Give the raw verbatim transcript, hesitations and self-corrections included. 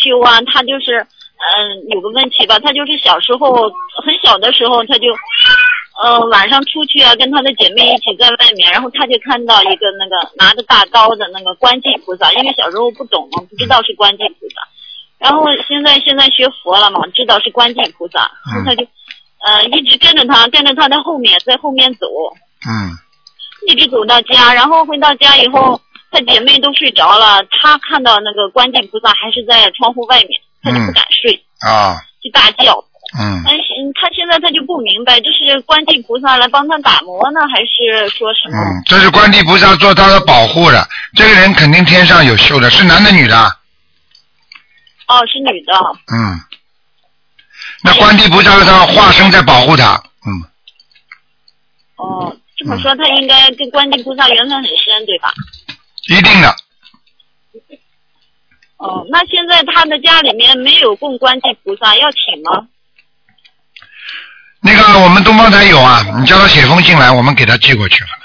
修啊，他就是嗯、呃、有个问题吧，他就是小时候很小的时候他就呃晚上出去啊，跟他的姐妹一起在外面，然后他就看到一个那个拿着大刀的那个观世菩萨，因为小时候不懂嘛，不知道是观世菩萨。然后现在现在学佛了嘛，知道是观世菩萨，然后他就呃一直跟着他，跟着他的后面，在后面走， 嗯， 一直走到家，然后回到家以后，他姐妹都睡着了，他看到那个观世菩萨还是在窗户外面，他就不敢睡， 啊， 就大叫。 嗯， 但是他现在他就不明白，这是观世菩萨来帮他打磨呢，还是说什么？ 嗯，这是观世菩萨做他的保护的，这个人肯定天上有修的，是男的女的？ 哦，是女的。 嗯，那观世菩萨他化身在保护他，嗯。 哦，这么说他应该跟观世菩萨缘分很深，对吧？ 一定的。 哦，那现在他的家里面没有供观世菩萨，要请吗？ 那个我们东方台有啊，你叫他写封信来，我们给他寄过去了。